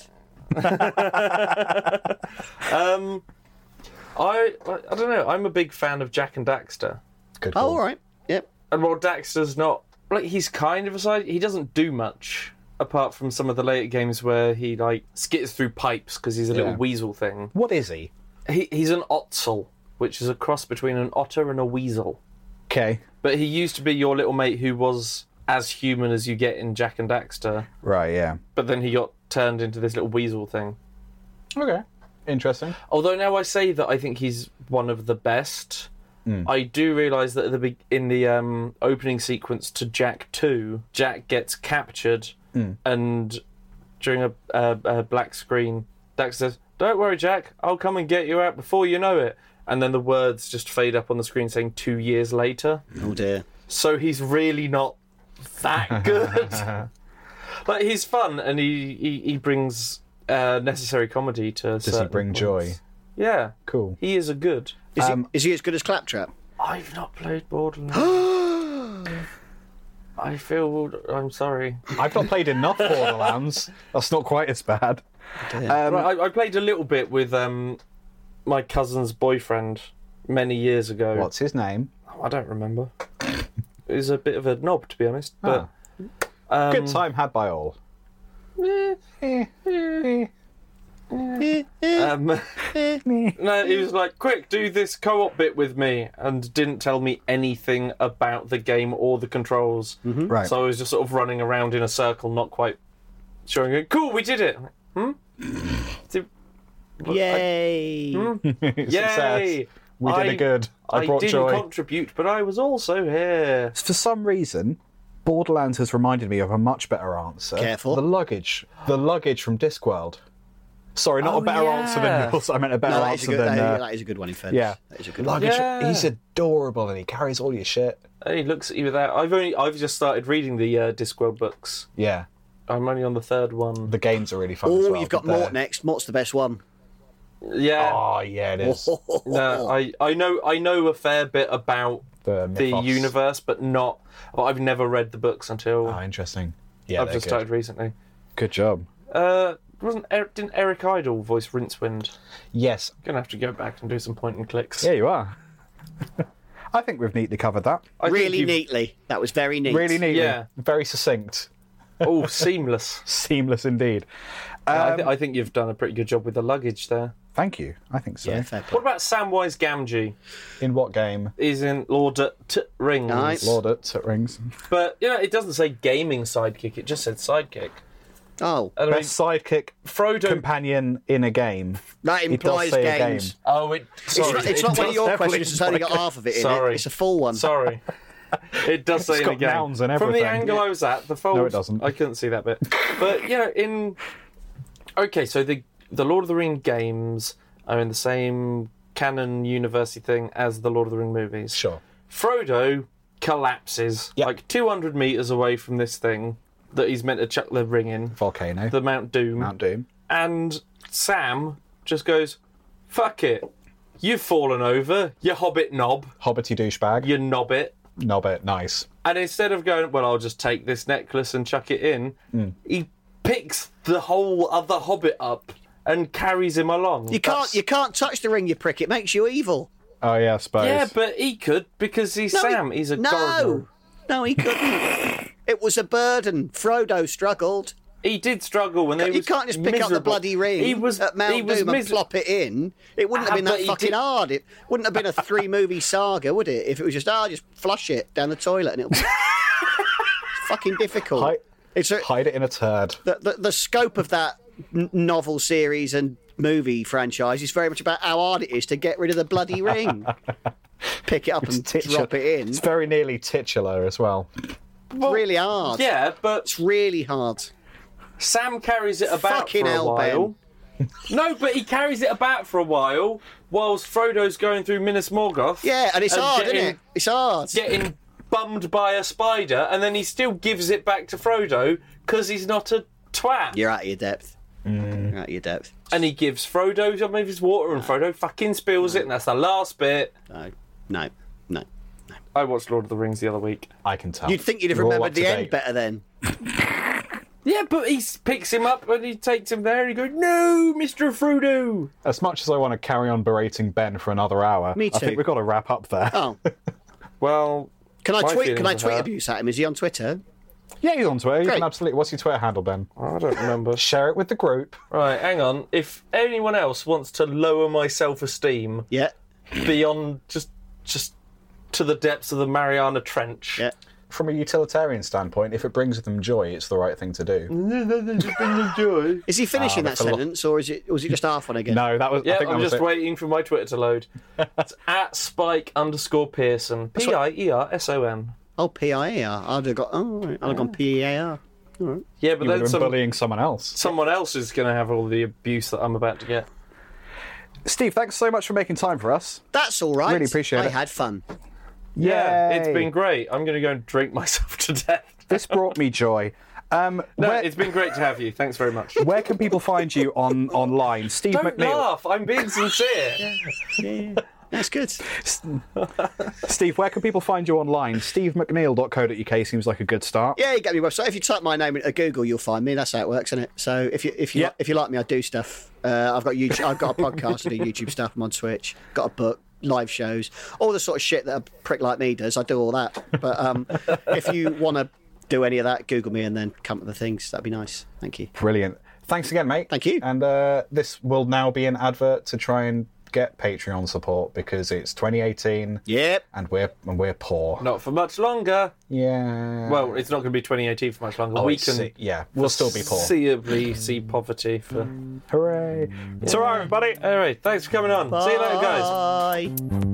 S3: I don't know. I'm a big fan of Jack and Daxter.
S2: Good
S4: Oh,
S2: call.
S4: all right. Yep.
S3: And while Daxter's not like he's kind of a side, he doesn't do much apart from some of the later games where he like skitters through pipes because he's a little
S2: Yeah.
S3: weasel thing.
S2: What is he?
S3: He's an Otzel, which is a cross between an otter and a weasel.
S2: Okay.
S3: But he used to be your little mate who was as human as you get in Jak and Daxter.
S2: Right, yeah.
S3: But then he got turned into this little weasel thing.
S2: Okay. Interesting.
S3: Although now I say that I think he's one of the best, I do realise that in the opening sequence to Jak 2, Jak gets captured, and during a black screen, Dax says, "Don't worry, Jak, I'll come and get you out before you know it." And then the words just fade up on the screen saying 2 years later.
S4: Oh dear.
S3: So he's really not that good. But he's fun, and he brings necessary comedy to.
S2: Does he bring joy?
S3: Yeah,
S2: Cool.
S3: he is a good.
S4: Is he as good as Claptrap?
S3: I've not played Borderlands. I'm sorry.
S2: I've not played enough Borderlands. That's not quite as bad.
S3: Right, I played a little bit with my cousin's boyfriend many years ago.
S2: What's his name?
S3: I don't remember. He was a bit of a knob, to be honest. But
S2: Good time had by all.
S3: no, he was like, "Quick, do this co-op bit with me," and didn't tell me anything about the game or the controls.
S2: Right.
S3: So I was just sort of running around in a circle, not quite showing it. Cool, we did it.
S4: Yay!
S3: Yay!
S2: We did it good. I brought
S3: didn't
S2: joy.
S3: contribute, but I was also here.
S2: For some reason, Borderlands has reminded me of a much better answer.
S4: Careful.
S2: The luggage from Discworld. Sorry, not
S3: Oh,
S2: a better
S3: yeah.
S2: answer than yours. I meant a better
S4: No, that is a
S2: answer
S4: good,
S2: than...
S4: that is a good one, in fairness.
S2: yeah.
S4: That is a good one.
S2: Luggage.
S3: Yeah.
S2: He's adorable and he carries all your shit.
S3: He looks at you with that. I've just started reading the Discworld books.
S2: Yeah.
S3: I'm only on the third one.
S2: The games are really fun as
S4: Oh,
S2: well.
S4: you've got
S2: but they're-
S4: Mort next. Mort's the best one.
S3: Yeah.
S2: Oh, yeah, it is.
S3: No, I know a fair bit about
S2: The
S3: the
S2: mythos.
S3: universe, but not. Well, I've never read the books until
S2: Oh, interesting. Yeah,
S3: I've
S2: they're
S3: just
S2: good.
S3: started recently.
S2: Good job.
S3: Didn't Eric Idle voice Rincewind?
S2: Yes.
S3: Gonna have to go back and do some point and clicks.
S2: Yeah, you are. I think we've neatly covered that.
S3: I think
S4: Really
S3: you've-
S4: neatly. That was very neat.
S2: Really neatly.
S3: Yeah.
S2: Very succinct.
S3: Oh, seamless.
S2: Seamless indeed.
S3: I think you've done a pretty good job with the luggage there.
S2: Thank you. I think so.
S4: Yeah, fair
S3: What
S4: play.
S3: about Samwise Gamgee?
S2: In what game?
S3: He's in Lord of Rings.
S4: Nice.
S2: Lord it rings.
S3: But, it doesn't say gaming sidekick, it just said sidekick.
S4: Oh,
S3: And I mean,
S2: Best sidekick
S3: Frodo...
S2: companion in a game.
S4: that
S2: It does
S4: implies
S2: say a
S4: games.
S2: game.
S3: Oh, sorry.
S4: It's not one of
S3: does
S4: your
S2: definitely
S4: questions. It's only got half of it in
S3: Sorry.
S4: it. It's a full one.
S3: Sorry. It does say
S2: It's
S3: in
S2: got
S3: the game.
S2: nouns and
S3: From the
S2: everything.
S3: angle I was at, the fold...
S2: No, it doesn't.
S3: I couldn't see that bit. But, Okay, so the Lord of the Ring games are in the same canon university thing as the Lord of the Ring movies.
S2: Sure.
S3: Frodo collapses
S2: Yep.
S3: like 200 metres away from this thing that he's meant to chuck the ring in,
S2: Volcano.
S3: the Mount Doom.
S2: Mount Doom.
S3: And Sam just goes, "Fuck it. You've fallen over, you hobbit knob,
S2: Hobbity douchebag.
S3: you knobbit."
S2: Nobbit. Nice.
S3: And instead of going, "Well, I'll just take this necklace and chuck it in," he picks the whole other hobbit up and carries him along.
S4: You can't touch the ring, you prick. It makes you evil.
S2: Oh, yeah, I suppose.
S3: Yeah, but he could because he's
S4: No,
S3: Sam. He's a
S4: no,
S3: gardener.
S4: no, he couldn't. It was a burden. Frodo struggled.
S3: He did struggle when they
S4: You can't just pick up the
S3: miserable.
S4: bloody ring
S3: He was
S4: at Mount
S3: he was
S4: Doom and
S3: miser-
S4: plop it in. It wouldn't have been
S3: but
S4: that
S3: he
S4: fucking
S3: did-
S4: hard. It wouldn't have been a 3-movie saga, would it? If it was just flush it down the toilet and it'll be it's fucking difficult.
S2: Hide it in a turd.
S4: The scope of that novel series and movie franchise is very much about how hard it is to get rid of the bloody ring. Pick it up and drop it in.
S2: It's very nearly titular as well.
S3: Well,
S4: really hard.
S3: Yeah, but
S4: It's really hard.
S3: Sam carries it about
S4: Fucking
S3: for a
S4: hell, Ben.
S3: while. No, but he carries it about for a while whilst Frodo's going through Minas Morgoth.
S4: Yeah, and it's hard, isn't it? It's hard.
S3: Getting bummed by a spider, and then he still gives it back to Frodo because he's not a twat.
S4: You're out of your depth. You're out of your depth.
S3: And he gives Frodo some of his water, and Frodo fucking spills it, and that's the last bit.
S4: No.
S3: I watched Lord of the Rings the other week.
S2: I can tell.
S4: You'd think you'd have
S2: You're all
S4: remembered
S2: up to
S4: the end
S2: date.
S4: better then.
S3: Yeah, but he picks him up and he takes him there and he goes, "No, Mr. Frodo!"
S2: As much as I want to carry on berating Ben for another hour,
S4: Me
S2: I
S4: too.
S2: think we've got to wrap up there.
S4: Oh,
S3: Well,
S4: can I
S3: my
S4: tweet?
S3: feelings
S4: Can I
S3: are
S4: tweet
S3: hurt.
S4: abuse at him? Is he on Twitter?
S2: Yeah, he's on Twitter. You
S4: Great.
S2: can absolutely. What's your Twitter handle, Ben?
S3: I don't remember.
S2: Share it with the group.
S3: Right, hang on. If anyone else wants to lower my self-esteem
S4: Yeah.
S3: beyond just to the depths of the Mariana Trench.
S4: Yeah.
S2: From a utilitarian standpoint, if it brings them joy, it's the right thing to do.
S4: Is he finishing that sentence, or was it just half one again?
S2: No, that was.
S3: Yeah,
S2: I think
S3: I'm
S2: that was
S3: just
S2: it.
S3: waiting for my Twitter to load. It's at Spike_Pearson. Pierson.
S4: Oh, P-I-E-R. I'd have got. Oh, right. I'd have gone P-E-A-R. All right.
S3: Yeah, but
S2: You would
S3: then
S2: have been bullying someone else.
S3: someone else is going to have all the abuse that I'm about to get.
S2: Steve, thanks so much for making time for us.
S4: That's all right.
S2: Really appreciate
S4: I
S2: it.
S4: had fun.
S3: Yeah, it's
S2: Yay.
S3: been great. I'm going to go and drink myself to death.
S2: This brought me joy.
S3: No, it's been great to have you. Thanks very much.
S2: Where can people find you online? Steve
S3: Don't
S2: McNeil.
S3: laugh. I'm being sincere.
S4: Yeah. That's good.
S2: Steve, where can people find you online? SteveMcNeil.co.uk seems like a good start.
S4: Yeah, you get me website. If you type my name into Google, you'll find me. That's how it works, isn't it? So if you like me, I do stuff. I've got YouTube. I've got a podcast. I do YouTube stuff. I'm on Twitch. Got a book. Live shows. All the sort of shit that a prick like me does. I do all that. But if you want to do any of that, Google me and then come to the things. That'd be nice. Thank you.
S2: Brilliant. Thanks again, mate.
S4: Thank you.
S2: And this will now be an advert to try and get Patreon support because it's 2018.
S4: Yep.
S2: And we're poor.
S3: Not for much longer.
S2: Yeah.
S3: Well, it's not going to be 2018 for much longer.
S2: Oh,
S3: we
S2: it's
S3: can
S2: we'll still be poor.
S3: foreseeably see poverty for.
S2: Hooray! It's all right, everybody.
S3: Anyway, thanks for coming on. See you later, guys.
S4: Bye.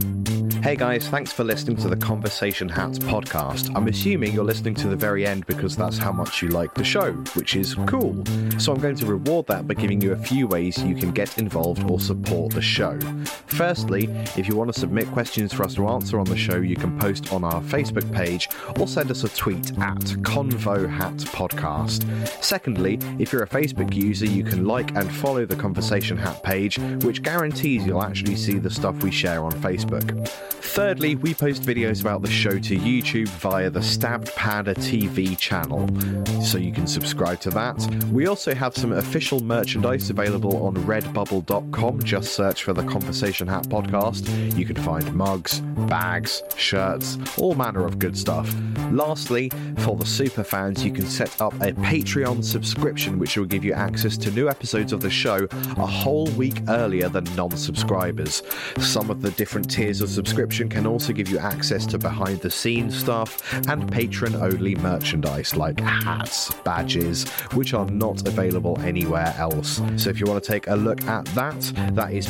S6: Hey guys, thanks for listening to the Conversation Hats podcast. I'm assuming you're listening to the very end because that's how much you like the show, which is cool. So I'm going to reward that by giving you a few ways you can get involved or support the show. Firstly, if you want to submit questions for us to answer on the show, you can post on our Facebook page or send us a tweet at Convo Hat Podcast. Secondly, if you're a Facebook user, you can like and follow the Conversation Hat page, which guarantees you'll actually see the stuff we share on Facebook. Thirdly, we post videos about the show to YouTube via the Stabbed Panda TV channel, so you can subscribe to that. We also have some official merchandise available on redbubble.com. Just search for the Conversation Hat podcast. You can find mugs, bags, shirts, all manner of good stuff. Lastly, for the super fans, you can set up a Patreon subscription which will give you access to new episodes of the show a whole week earlier than non-subscribers. Some of the different tiers of subscription can also give you access to behind the scenes stuff and patron only merchandise like hats, badges, which are not available anywhere else. So if you want to take a look at that is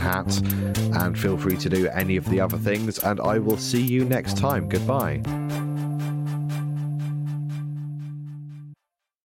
S6: patreon.com/conversationhat, and feel free to do any of the other things, and I will see you next time. Goodbye.